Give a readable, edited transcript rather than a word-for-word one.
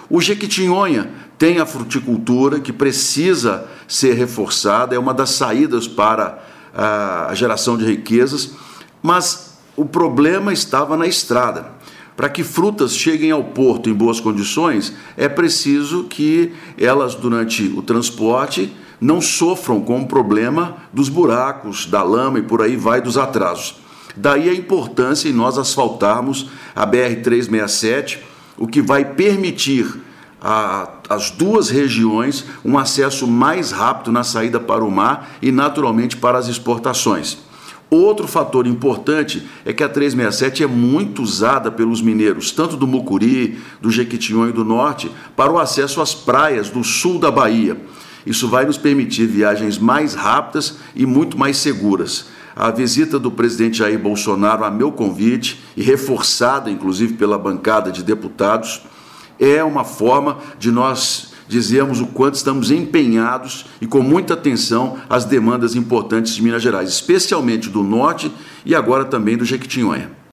O Jequitinhonha tem a fruticultura que precisa ser reforçada, é uma das saídas para a geração de riquezas, mas o problema estava na estrada. Para que frutas cheguem ao porto em boas condições, é preciso que elas, durante o transporte, não sofram com o problema dos buracos, da lama e por aí vai, dos atrasos. Daí a importância em nós asfaltarmos a BR-367, o que vai permitir às duas regiões um acesso mais rápido na saída para o mar e, naturalmente, para as exportações. Outro fator importante é que a 367 é muito usada pelos mineiros, tanto do Mucuri, do Jequitinhonha e do Norte, para o acesso às praias do sul da Bahia. Isso vai nos permitir viagens mais rápidas e muito mais seguras. A visita do presidente Jair Bolsonaro, a meu convite, e reforçada inclusive pela bancada de deputados, é uma forma de nós dizermos o quanto estamos empenhados e com muita atenção às demandas importantes de Minas Gerais, especialmente do Norte e agora também do Jequitinhonha.